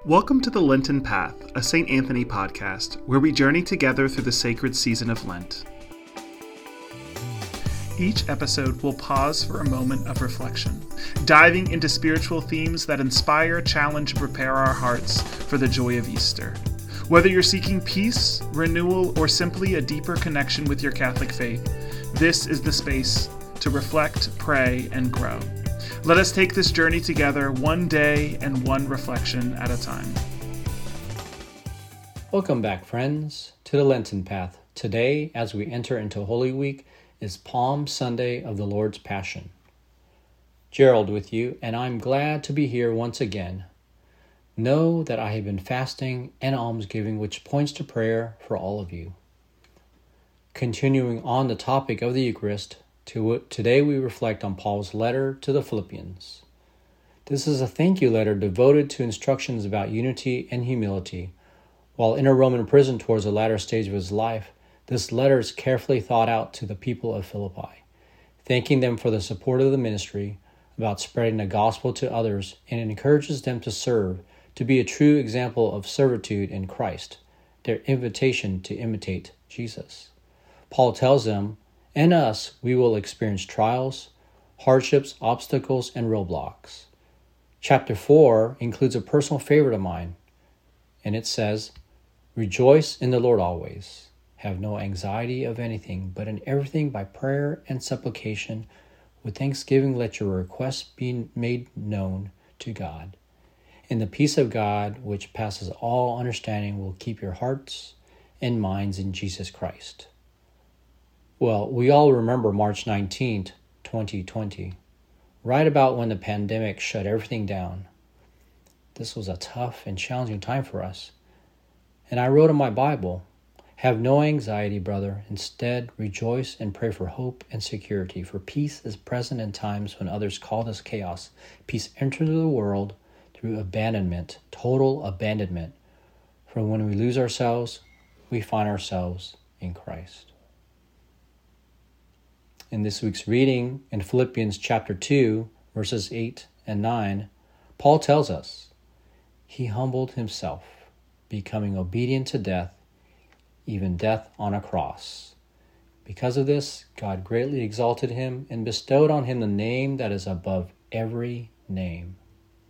Welcome to the Lenten Path, a St. Anthony podcast, where we journey together through the sacred season of Lent. Each episode will pause for a moment of reflection, diving into spiritual themes that inspire, challenge, and prepare our hearts for the joy of Easter. Whether you're seeking peace, renewal, or simply a deeper connection with your Catholic faith, this is the space to reflect, pray, and grow. Let us take this journey together, one day and one reflection at a time. Welcome back, friends, to the Lenten Path. Today, as we enter into Holy Week, is Palm Sunday of the Lord's Passion. Gerald with you, and I'm glad to be here once again. Know that I have been fasting and almsgiving, which points to prayer for all of you. Continuing on the topic of the Eucharist, today we reflect on Paul's letter to the Philippians. This is a thank you letter devoted to instructions about unity and humility. While in a Roman prison towards the latter stage of his life, this letter is carefully thought out to the people of Philippi, thanking them for the support of the ministry, about spreading the gospel to others, and it encourages them to serve, to be a true example of servitude in Christ, their invitation to imitate Jesus. Paul tells them, and us, we will experience trials, hardships, obstacles, and roadblocks. Chapter 4 includes a personal favorite of mine, and it says, "Rejoice in the Lord always. Have no anxiety of anything, but in everything by prayer and supplication, with thanksgiving let your requests be made known to God. And the peace of God, which passes all understanding, will keep your hearts and minds in Jesus Christ." Well, we all remember March 19th, 2020, right about when the pandemic shut everything down. This was a tough and challenging time for us. And I wrote in my Bible, "Have no anxiety, brother. Instead, rejoice and pray for hope and security, for peace is present in times when others call this chaos. Peace enters the world through abandonment, total abandonment. For when we lose ourselves, we find ourselves in Christ." In this week's reading, in Philippians chapter 2, verses 8 and 9, Paul tells us, "He humbled himself, becoming obedient to death, even death on a cross. Because of this, God greatly exalted him and bestowed on him the name that is above every name."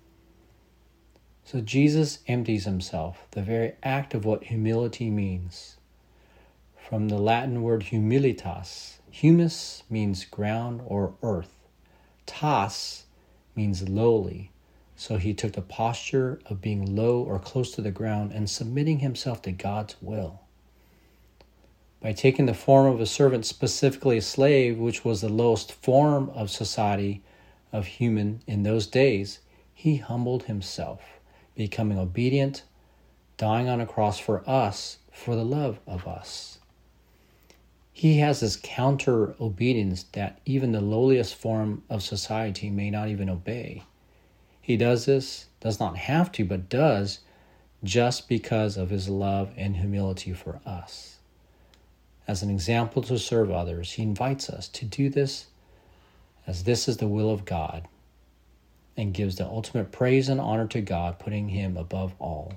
So Jesus empties himself, the very act of what humility means. From the Latin word humilitas, humus means ground or earth. Tas means lowly. So he took the posture of being low or close to the ground and submitting himself to God's will. By taking the form of a servant, specifically a slave, which was the lowest form of society of human in those days, he humbled himself, becoming obedient, dying on a cross for us, for the love of us. He has this counter-obedience that even the lowliest form of society may not even obey. He does this, does not have to, but does, just because of his love and humility for us. As an example to serve others, he invites us to do this as this is the will of God, and gives the ultimate praise and honor to God, putting him above all.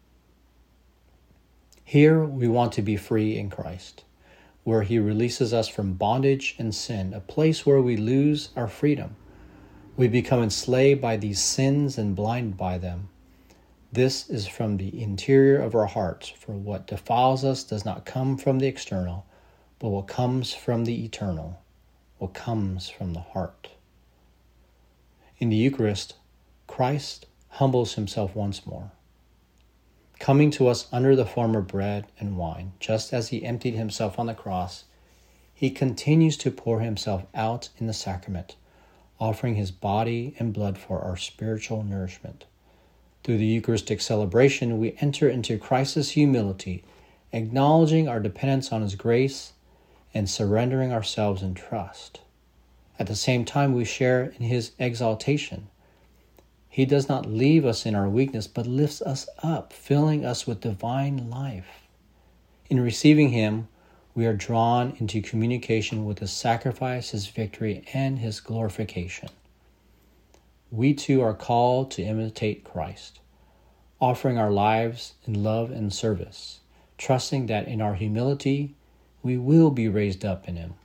Here we want to be free in Christ, where he releases us from bondage and sin, a place where we lose our freedom. We become enslaved by these sins and blinded by them. This is from the interior of our hearts, for what defiles us does not come from the external, but what comes from the eternal, what comes from the heart. In the Eucharist, Christ humbles himself once more, coming to us under the form of bread and wine. Just as he emptied himself on the cross, he continues to pour himself out in the sacrament, offering his body and blood for our spiritual nourishment. Through the Eucharistic celebration, we enter into Christ's humility, acknowledging our dependence on his grace and surrendering ourselves in trust. At the same time, we share in his exaltation. He does not leave us in our weakness, but lifts us up, filling us with divine life. In receiving him, we are drawn into communication with his sacrifice, his victory, and his glorification. We too are called to imitate Christ, offering our lives in love and service, trusting that in our humility, we will be raised up in Him.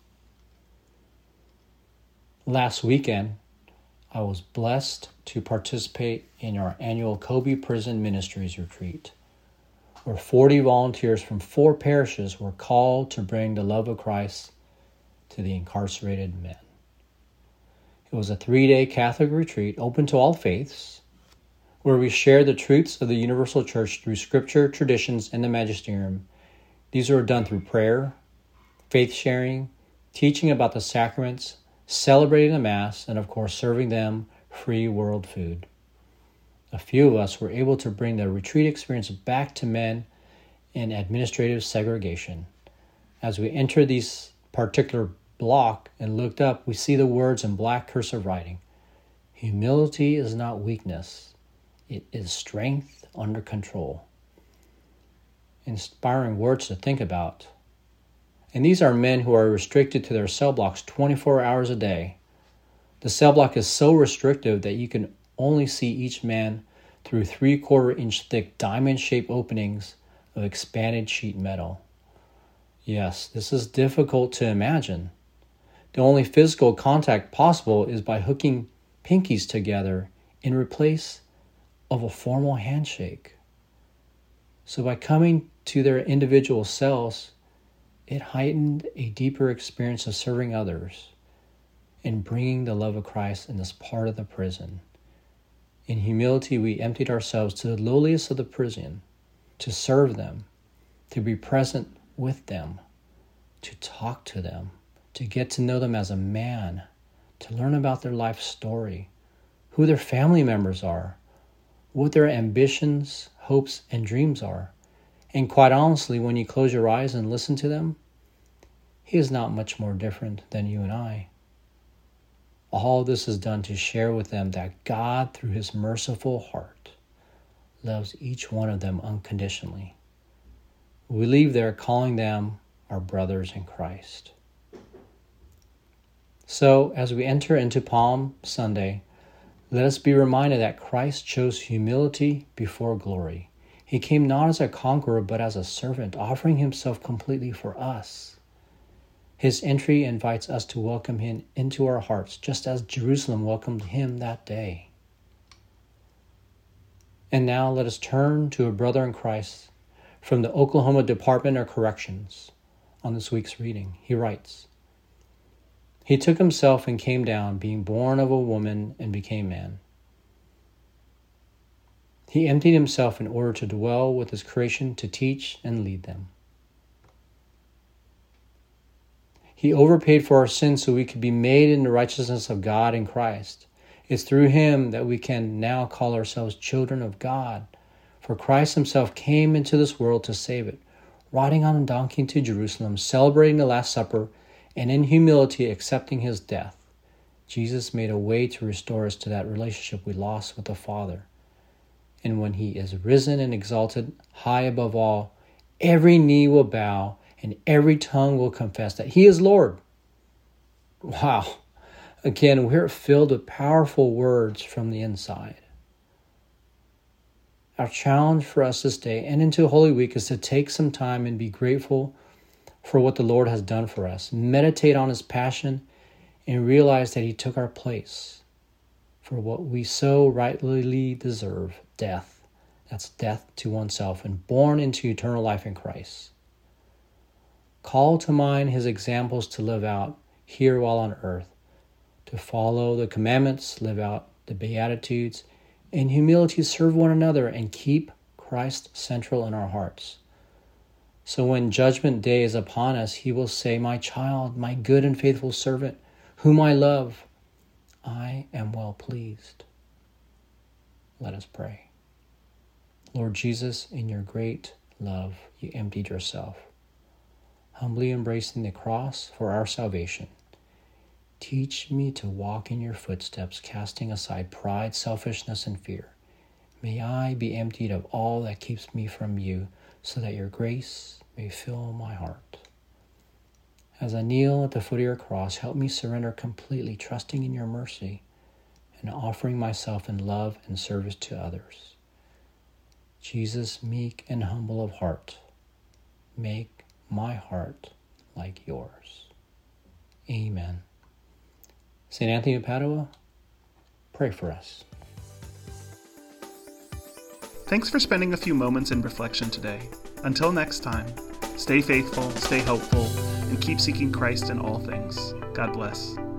Last weekend, I was blessed to participate in our annual Kobe Prison Ministries retreat, where 40 volunteers from 4 parishes were called to bring the love of Christ to the incarcerated men. It was a 3-day Catholic retreat open to all faiths, where we shared the truths of the Universal Church through Scripture, traditions, and the Magisterium. These were done through prayer, faith sharing, teaching about the sacraments, celebrating the Mass, and of course serving them free world food. A few of us were able to bring the retreat experience back to men in administrative segregation. As we entered this particular block and looked up, we see the words in black cursive writing. Humility is not weakness. It is strength under control. Inspiring words to think about. And these are men who are restricted to their cell blocks 24 hours a day. The cell block is so restrictive that you can only see each man through 3/4 inch thick diamond-shaped openings of expanded sheet metal. Yes, this is difficult to imagine. The only physical contact possible is by hooking pinkies together in place of a formal handshake. So by coming to their individual cells, it heightened a deeper experience of serving others and bringing the love of Christ in this part of the prison. In humility, we emptied ourselves to the lowliest of the prison, to serve them, to be present with them, to talk to them, to get to know them as a man, to learn about their life story, who their family members are, what their ambitions, hopes, and dreams are. And quite honestly, when you close your eyes and listen to them, He is not much more different than you and I. All this is done to share with them that God, through His merciful heart, loves each one of them unconditionally. We leave there calling them our brothers in Christ. So, as we enter into Palm Sunday, let us be reminded that Christ chose humility before glory. He came not as a conqueror, but as a servant, offering Himself completely for us. His entry invites us to welcome Him into our hearts, just as Jerusalem welcomed Him that day. And now let us turn to a brother in Christ from the Oklahoma Department of Corrections on this week's reading. He writes, He took Himself and came down, being born of a woman, and became man. He emptied Himself in order to dwell with His creation, to teach and lead them. He overpaid for our sins so we could be made in the righteousness of God in Christ. It's through Him that we can now call ourselves children of God. For Christ Himself came into this world to save it, riding on a donkey to Jerusalem, celebrating the Last Supper, and in humility accepting His death. Jesus made a way to restore us to that relationship we lost with the Father. And when He is risen and exalted high above all, every knee will bow and every tongue will confess that He is Lord. Wow. Again, we're filled with powerful words from the inside. Our challenge for us this day and into Holy Week is to take some time and be grateful for what the Lord has done for us. Meditate on His passion and realize that He took our place for what we so rightly deserve, death. That's death to oneself and born into eternal life in Christ. Call to mind His examples to live out here while on earth, to follow the commandments, live out the Beatitudes, in humility serve one another and keep Christ central in our hearts. So when judgment day is upon us, He will say, My child, my good and faithful servant, whom I love, I am well pleased. Let us pray. Lord Jesus, in Your great love, You emptied Yourself, humbly embracing the cross for our salvation. Teach me to walk in Your footsteps, casting aside pride, selfishness, and fear. May I be emptied of all that keeps me from You, so that Your grace may fill my heart. As I kneel at the foot of Your cross, help me surrender completely, trusting in Your mercy and offering myself in love and service to others. Jesus, meek and humble of heart, make my heart like yours. Amen. St. Anthony of Padua, pray for us. Thanks for spending a few moments in reflection today. Until next time, stay faithful, stay hopeful, and keep seeking Christ in all things. God bless.